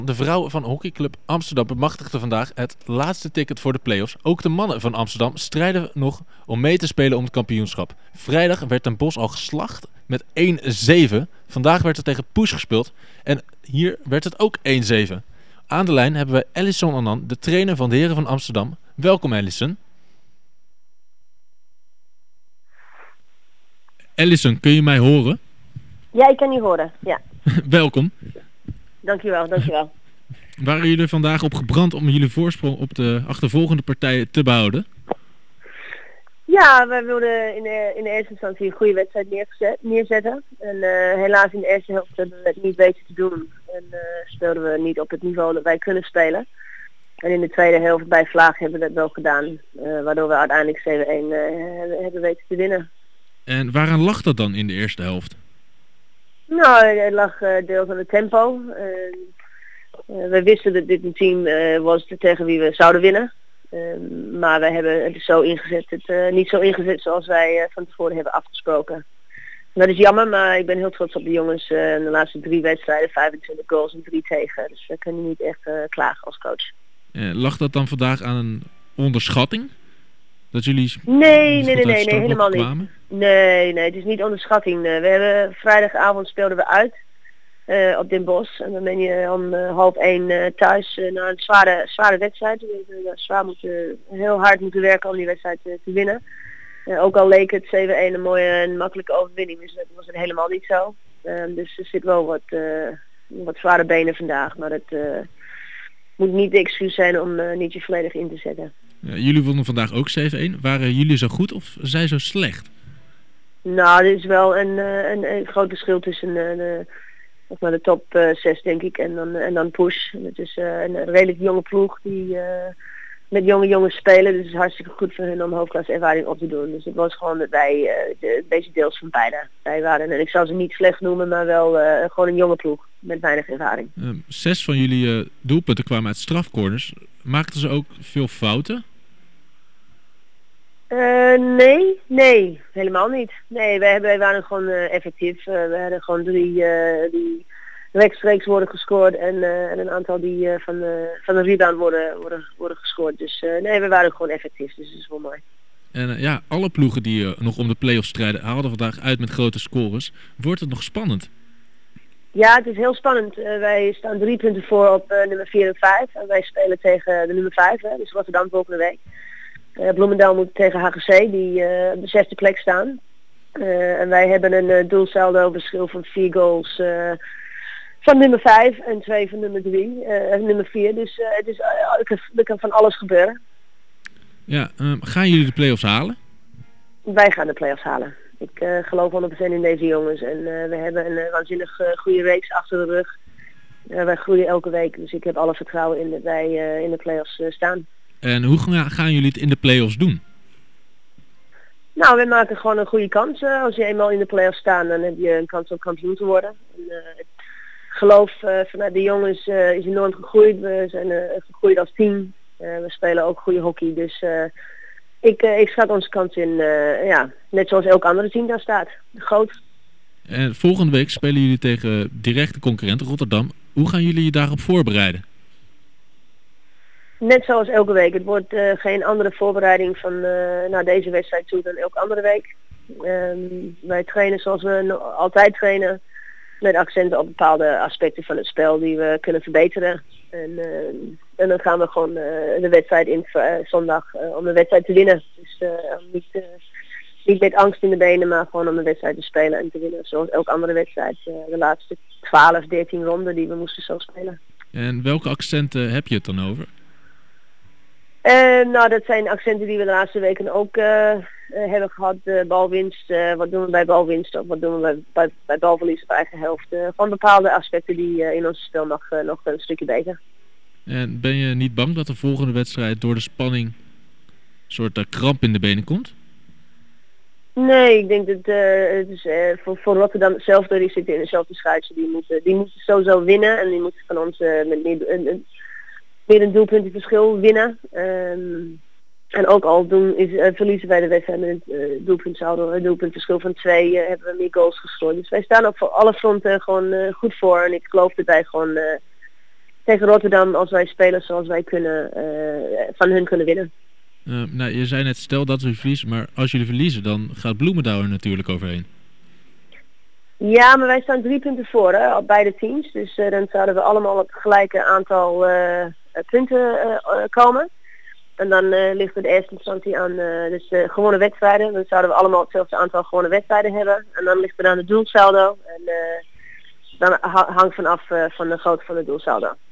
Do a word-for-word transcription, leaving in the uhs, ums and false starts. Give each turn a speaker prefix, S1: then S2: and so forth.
S1: De vrouwen van hockeyclub Amsterdam bemachtigden vandaag het laatste ticket voor de play-offs. Ook de mannen van Amsterdam strijden nog om mee te spelen om het kampioenschap. Vrijdag werd Den Bosch al geslacht met één zeven. Vandaag werd er tegen Push gespeeld en hier werd het ook één zeven. Aan de lijn hebben we Ellison Annan, de trainer van de Heren van Amsterdam. Welkom Ellison. Ellison, kun je mij horen?
S2: Ja, ik kan je horen, ja.
S1: Welkom.
S2: Dankjewel, dankjewel.
S1: Waren jullie vandaag op gebrand om jullie voorsprong op de achtervolgende partijen te behouden?
S2: Ja, we wilden in de, in de eerste instantie een goede wedstrijd neergezet, neerzetten. En uh, helaas in de eerste helft hebben we het niet weten te doen. En uh, speelden we niet op het niveau dat wij kunnen spelen. En in de tweede helft bij Vlaag hebben we dat wel gedaan. Uh, waardoor we uiteindelijk zeven-één uh, hebben, hebben weten te winnen.
S1: En waaraan lag dat dan in de eerste helft?
S2: Nou, het lag uh, deels aan het tempo. Uh, uh, we wisten dat dit een team uh, was tegen wie we zouden winnen. Uh, maar we hebben het zo ingezet, het uh, niet zo ingezet zoals wij uh, van tevoren hebben afgesproken. En dat is jammer, maar ik ben heel trots op de jongens. Uh, in de laatste drie wedstrijden, vijfentwintig goals en drie tegen. Dus we kunnen niet echt uh, klagen als coach.
S1: Uh, lag dat dan vandaag aan een onderschatting? Dat jullie
S2: nee, nee, nee, nee, nee, helemaal kwamen? niet. Nee, nee, het is niet onderschatting. Uh, we hebben vrijdagavond speelden we uit uh, op Den Bosch. En dan ben je om uh, half één uh, thuis uh, naar een zware, zware wedstrijd. We hebben uh, zwaar moeten, heel hard moeten werken om die wedstrijd uh, te winnen. Uh, ook al leek het zeven-één een mooie en makkelijke overwinning, dus dat was het helemaal niet zo. Uh, dus er zit wel wat, uh, wat zware benen vandaag, maar het uh, moet niet de excuus zijn om uh, niet je volledig in te zetten.
S1: Ja, jullie wonnen vandaag ook zeven-één. Waren jullie zo goed of zij zo slecht?
S2: Nou, er is wel een, een, een groot verschil tussen uh, de, de top uh, zes denk ik en dan, en dan Push. Het is uh, een redelijk jonge ploeg die uh, met jonge jongens spelen. Dus het is hartstikke goed voor hun om hoofdklasse ervaring op te doen. Dus het was gewoon dat wij uh, de, deze deels van beide. Wij waren, en ik zou ze niet slecht noemen, maar wel uh, gewoon een jonge ploeg met weinig ervaring.
S1: Uh, zes van jullie uh, doelpunten kwamen uit strafcorners. Maakten ze ook veel fouten?
S2: Uh, nee, nee, helemaal niet. Nee, wij, wij waren gewoon uh, effectief. Uh, we hadden gewoon drie uh, die rechtstreeks worden gescoord en, uh, en een aantal die uh, van, uh, van de rebound worden, worden, worden gescoord. Dus uh, nee, we waren gewoon effectief, dus dat is wel mooi.
S1: En uh, ja, alle ploegen die uh, nog om de play-offs strijden haalden vandaag uit met grote scores. Wordt het nog spannend?
S2: Ja, het is heel spannend. Uh, wij staan drie punten voor op uh, nummer vier en vijf. En wij spelen tegen de nummer vijf, hè, dus Rotterdam volgende week. Uh, Bloemendaal moet tegen H G C, die uh, op de zesde plek staan. Uh, en wij hebben een uh, doelsaldo verschil van vier goals uh, van nummer vijf en twee van nummer drie, uh, nummer vier. Dus uh, het is, uh, er kan van alles gebeuren.
S1: Ja, uh, gaan jullie de play-offs halen?
S2: Wij gaan de play-offs halen. Ik uh, geloof honderd procent in deze jongens. En uh, we hebben een uh, waanzinnig uh, goede reeks achter de rug. Uh, wij groeien elke week, dus ik heb alle vertrouwen in dat wij uh, in de play-offs uh, staan.
S1: En hoe gaan jullie het in de play-offs doen?
S2: Nou, we maken gewoon een goede kans. Uh, als je eenmaal in de play-offs staat, dan heb je een kans om kampioen te worden. En, uh, het geloof uh, vanuit de jongens uh, is enorm gegroeid. We zijn uh, gegroeid als team. Uh, we spelen ook goede hockey. Dus uh, ik, uh, ik schat onze kans in, uh, ja, net zoals elk andere team daar staat. Groot.
S1: En volgende week spelen jullie tegen directe concurrenten Rotterdam. Hoe gaan jullie je daarop voorbereiden?
S2: Net zoals elke week. Het wordt uh, geen andere voorbereiding van uh, naar deze wedstrijd toe dan elke andere week. Um, wij trainen zoals we no- altijd trainen. Met accenten op bepaalde aspecten van het spel die we kunnen verbeteren. En, uh, en dan gaan we gewoon uh, de wedstrijd in uh, zondag uh, om de wedstrijd te winnen. Dus uh, niet, uh, niet met angst in de benen, maar gewoon om de wedstrijd te spelen en te winnen. Zoals elke andere wedstrijd. Uh, de laatste twaalf, dertien ronden die we moesten zo spelen.
S1: En welke accenten heb je het dan over?
S2: Uh, nou, dat zijn accenten die we de laatste weken ook uh, uh, hebben gehad. Uh, balwinst, uh, wat doen we bij balwinst of wat doen we bij, bij, bij balverlies op eigen helft. Uh, van bepaalde aspecten die uh, in ons spel nog, uh, nog een stukje beter.
S1: En ben je niet bang dat de volgende wedstrijd door de spanning een soort uh, kramp in de benen komt?
S2: Nee, ik denk dat uh, het is, uh, voor, voor Rotterdam hetzelfde. Die zitten in dezelfde schuitje. Die moeten, die moeten sowieso winnen en die moeten van ons uh, met meer, een, een, meer een doelpuntenverschil winnen. Um, en ook al doen is, uh, verliezen wij de wedstrijd met een uh, doelpuntsaldo, een doelpuntverschil van twee, uh, hebben we meer goals gescoord. Dus wij staan ook voor alle fronten gewoon uh, goed voor. En ik geloof dat wij gewoon uh, tegen Rotterdam, als wij spelen zoals wij kunnen, uh, van hun kunnen winnen.
S1: Uh, nou, je zei net, stel dat we verliezen, maar als jullie verliezen, dan gaat Bloemendaal er natuurlijk overheen.
S2: Ja, maar wij staan drie punten voor, hè, op beide teams. Dus uh, dan zouden we allemaal op het gelijke aantal uh, punten uh, uh, komen. En dan uh, ligt het in eerste instantie aan uh, dus, uh, gewone wedstrijden. Dan zouden we allemaal hetzelfde aantal gewone wedstrijden hebben. En dan ligt er aan de doelsaldo. En uh, dan hangt vanaf uh, van de grootte van de doelsaldo.